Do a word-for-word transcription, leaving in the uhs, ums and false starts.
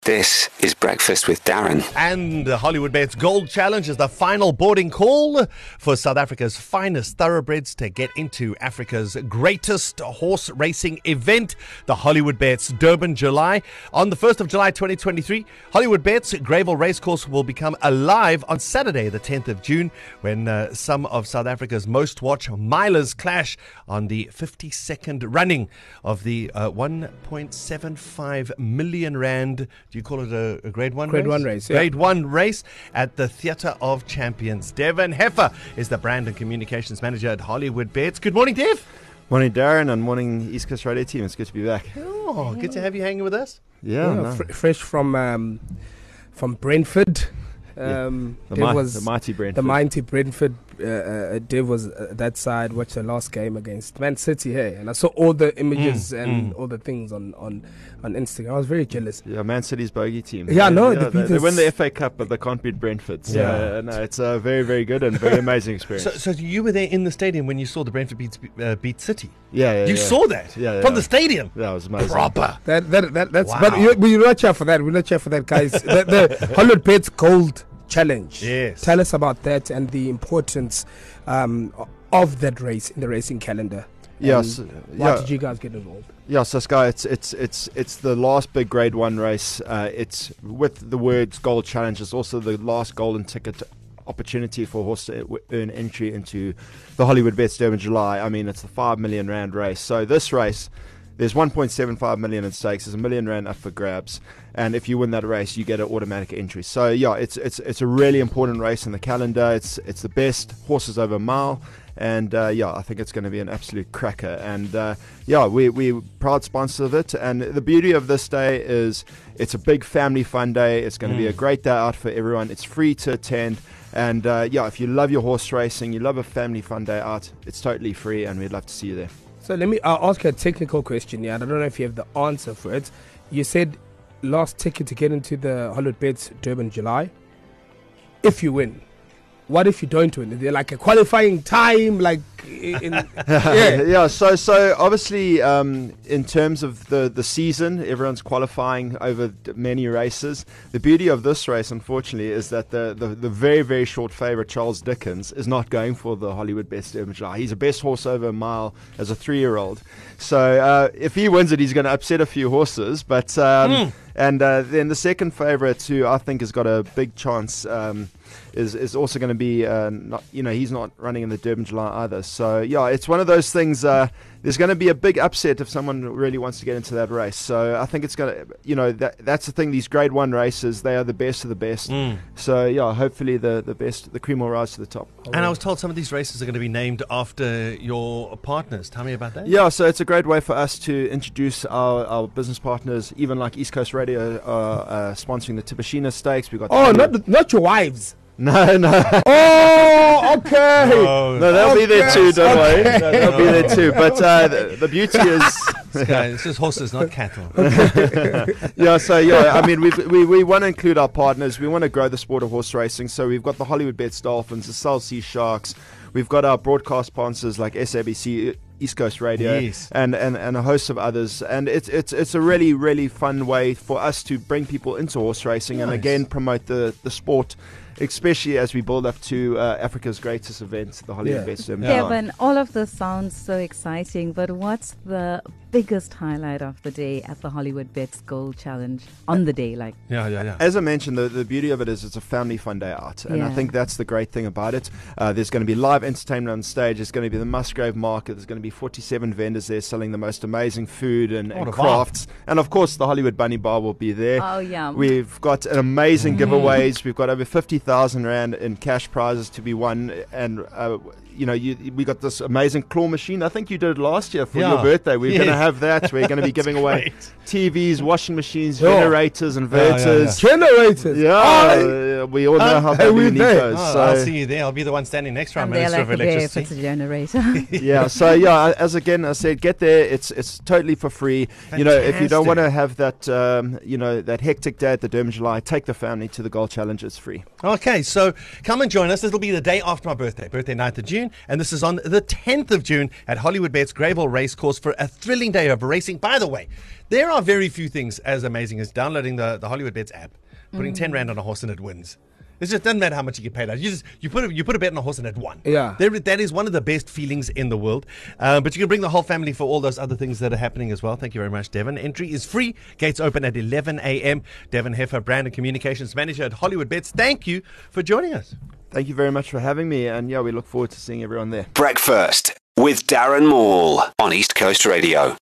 This is Breakfast with Darren. And the Hollywood Bets Gold Challenge is the final boarding call for South Africa's finest thoroughbreds to get into Africa's greatest horse racing event, the Hollywood Bets Durban July. On the first of July twenty twenty-three, Hollywood Bets Greyville Racecourse will become alive on Saturday, the tenth of June, when uh, some of South Africa's most watched milers clash on the fifty-second running of the uh, one point seven five million rand. Do you call it a, a grade one grade race? one race, yeah. Grade one race at the Theatre of Champions. Devin Heffer is the brand and communications manager at Hollywood Bets. Good morning, Dev. Morning, Darren, and morning, East Coast Radio team. It's good to be back. Oh, good to have you hanging with us. Yeah, yeah no. fr- fresh from um, from Brentford. Um, the, Dev mi- was the mighty Brentford. The mighty Brentford. Uh, uh, Dev was uh, that side. Watched the last game against Man City. Hey, and I saw all the images Mm, and mm. all the things on, on, on Instagram. I was very jealous. Yeah, Man City's bogey team. Yeah, no, yeah, they they, beat they us. win the F A Cup, but they can't beat Brentford. So, Yeah. uh, no, it's a very, very good and very amazing experience. So, so you were there in the stadium when you saw the Brentford beat, uh, beat City. yeah, yeah, You yeah. saw that Yeah, yeah, from yeah. the stadium. That was amazing. Proper. That that, that that's. Wow. But you, we're not cheer for that. We're not cheer for that, guys. the the Hollywood Bets Gold Challenge. Yes. Tell us about that and the importance um, of that race in the racing calendar. Yes, And uh, why yeah. did you guys get involved? Yeah, so Sky, it's it's it's it's the last big Grade One race. Uh, it's with the words Gold Challenge. It's also the last golden ticket opportunity for a horse to w- earn entry into the Hollywood Bets Durban July. I mean, it's the five million rand race. So this race, there's one point seven five million in stakes. There's a million rand up for grabs, and if you win that race, you get an automatic entry. So yeah, it's it's it's a really important race in the calendar. It's it's the best horses over a mile. And uh, yeah, I think it's going to be an absolute cracker. And uh, yeah, we we proud sponsors of it. And the beauty of this day is it's a big family fun day. It's going to Mm. be a great day out for everyone. It's free to attend. And uh, yeah, if you love your horse racing, you love a family fun day out, it's totally free, and we'd love to see you there. So let me I'll ask you a technical question. Yeah, I don't know if you have the answer for it. You said last ticket to get into the Hollywood Bets Durban July. If you win, what if you don't win? Is there like a qualifying time? Like in, yeah. yeah. So so obviously, um, in terms of the the season, everyone's qualifying over d- many races. The beauty of this race, unfortunately, is that the the, the very very short favourite Charles Dickens is not going for the Hollywood Best Durban July. He's a best horse over a mile as a three year old. So uh, if he wins it, he's going to upset a few horses. But um, Mm. and uh, then the second favourite, who I think has got a big chance. Um, Is, is also going to be, uh, not, you know, he's not running in the Durban July either. So, yeah, it's one of those things. Uh, there's going to be a big upset if someone really wants to get into that race. So, I think it's going to, you know, that that's the thing. These Grade One races, they are the best of the best. Mm. So, yeah, hopefully the, the best, the cream will rise to the top. And I was told some of these races are going to be named after your partners. Tell me about that. Yeah, so it's a great way for us to introduce our, our business partners, even like East Coast Radio are uh, sponsoring the Tibashina Stakes. We got Oh, the- not the- not your wives. no, no. Oh, okay. Oh, No, they'll be there Okay. too, don't worry. Okay. No, they'll be there too. But uh, the, the beauty is... this guy, this is horses, not cattle. yeah, so yeah, I mean, we've, we we want to include our partners. We want to grow the sport of horse racing. So we've got the Hollywood Bets Dolphins, the South Sea Sharks. We've got our broadcast sponsors like S A B C, East Coast Radio, Yes. and, and, and a host of others. And it's it's it's a really really fun way for us to bring people into horse racing and Nice. again promote the the sport, especially as we build up to uh, Africa's greatest event, the Hollywood Yeah. Bets Durban Yeah. July. Devin, all of this sounds so exciting, but what's the biggest highlight of the day at the Hollywood Bets Gold Challenge on the day? Like, Yeah, yeah, yeah. As I mentioned, the, the beauty of it is it's a family fun day out. And I Yeah. think that's the great thing about it. Uh, there's going to be live entertainment on stage. There's going to be the Musgrave Market. There's going to be forty-seven vendors there selling the most amazing food and, and What a crafts. And of course, the Hollywood Bunny Bar will be there. oh, yeah. We've got an amazing giveaways. We've got over fifty thousand Rand in cash prizes to be won. And, uh, you know, you, we got this amazing claw machine. I think you did it last year for Yeah. your birthday. We're Yeah. going to have that. We're going to be giving away great. T Vs, washing machines, Yeah. generators, Yeah, yeah, inverters. Generators. Yeah, Oh, yeah, Uh, we all know Uh, how hey, that we're Nico there. is. Oh, so. I'll see you there. I'll be the one standing next to our I'm there Minister like of a bear if Electricity. it's a generator. Yeah, so yeah, as again I said, get there. It's it's totally for free. You know, if you don't Fantastic. want to have that, um, you know, that hectic day at the Durban July, take the family to the Gold Challenge. It's free. Okay, so come and join us. It'll be the day after my birthday, birthday ninth of June, and this is on the tenth of June at Hollywood Bets Greyville Racecourse for a thrilling day of racing. By the way, there are very few things as amazing as downloading the, the Hollywood Bets app, putting ten rand on a horse and it wins. It just doesn't matter how much you get paid out. You just you put a, you put a bet on a horse and it won. Yeah. There, that is one of the best feelings in the world. Uh, but you can bring the whole family for all those other things that are happening as well. Thank you very much, Devon. Entry is free. Gates open at eleven a.m. Devon Heffer, Brand and Communications Manager at Hollywood Bets. Thank you for joining us. Thank you very much for having me, and yeah, we look forward to seeing everyone there. Breakfast with Darren Maul on East Coast Radio.